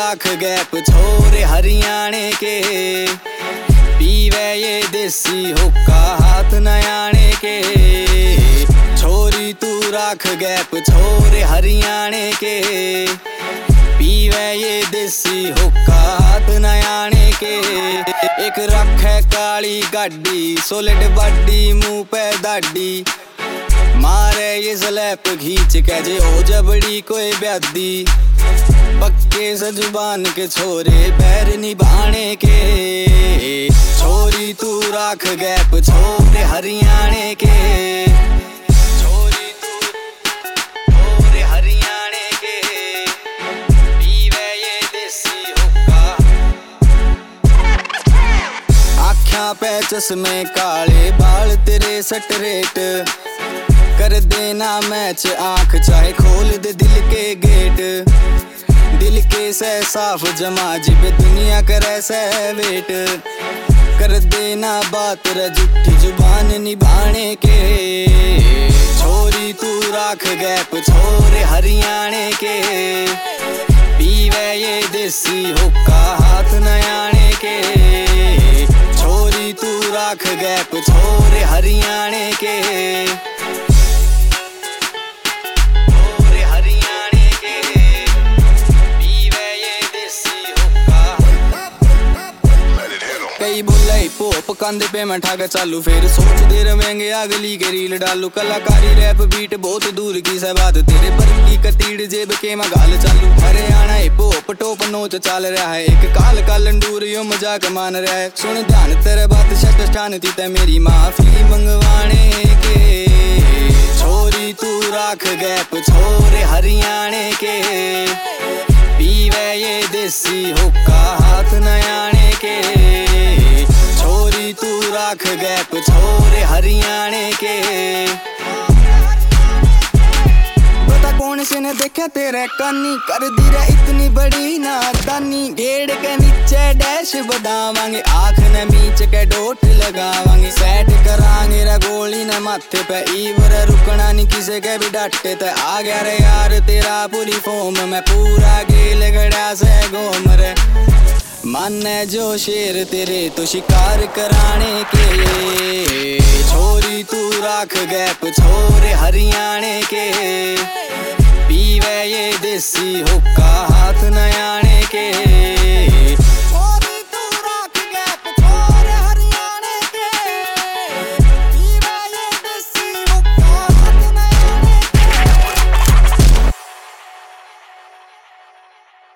राख गैप छोरे हरियाणे के, पीवे ये देसी हुक्का हाथ नयाणे के। छोरी तू राख गैप छोरे हरियाणे के, पीवे ये देसी हुक्का हाथ नयाणे के। एक रख है काली गाड़ी सोलिड बाडी मुंह पे दाढ़ी, मारे ये स्लैप घींच के जे ओ जबड़ी कोई ब्यादी। पक्के से जुबान के छोरे पैर निभाने के, छोरी तू राख गैप छोरे हरियाणे के। छोरी तू छोरे हरियाणे के, पीवे ये देसी हुक्का। आँखों पे चश्मे काले बाल तेरे सटरेट, कर देना मैच आंख चाहे खोल दे दिल के गेट। दिल के से साफ जमा जिबे दुनिया करे से वेट, कर देना बात रजुठी जुबान निभाने के। छोरी तू राख गैप छोरे हरियाणे के, पीवे ये देसी हुक्का हाथ नयाणे के। छोरी तू राख गैप छोरे हरियाणे के, कई बोला हिप कंधे पे मैं ठाका चालू, फिर सोचते रहेंगे अगली के रील डालू। कलाकारी रैप बीट बहुत दूर की से बात, तेरे पर की कतीड़ जेब के मैं गाल चालू। हरियाणा हिप हॉप टॉप नोच चाल रहा है, एक काल का लंडूर यो मजाक मान रहा है। सुन ध्यान तेरे बात शट स्थान थी ते मेरी माफी मंगवाने के। छोरी तू राख गैप छोरे हरियाणे के, पीवे ये देसी हुक्का हाथ नयाणे के। छोरी तू राख गैप छोरे हरियाणे के। बता कौन से ने देखा तेरे कानी, कर दी रे इतनी बड़ी नादानी। गेड़ के नीचे डैश बदावांगे, आँख ने मीच के डोट लगावांगे। सेट करांगे रे गोली ने माथे पे ईवर, रुकना नहीं किसे के भी डांटे ते। आ गया रे यार तेरा पूरी फॉर्म में, पूरा गेल गड़ा से घूम रे। माने जो शेर तेरे तो शिकार कराने के। छोरी तू राख गैप छोरे हरियाणे के, पीवे ये देसी हुक्का हाथ नयाणे के।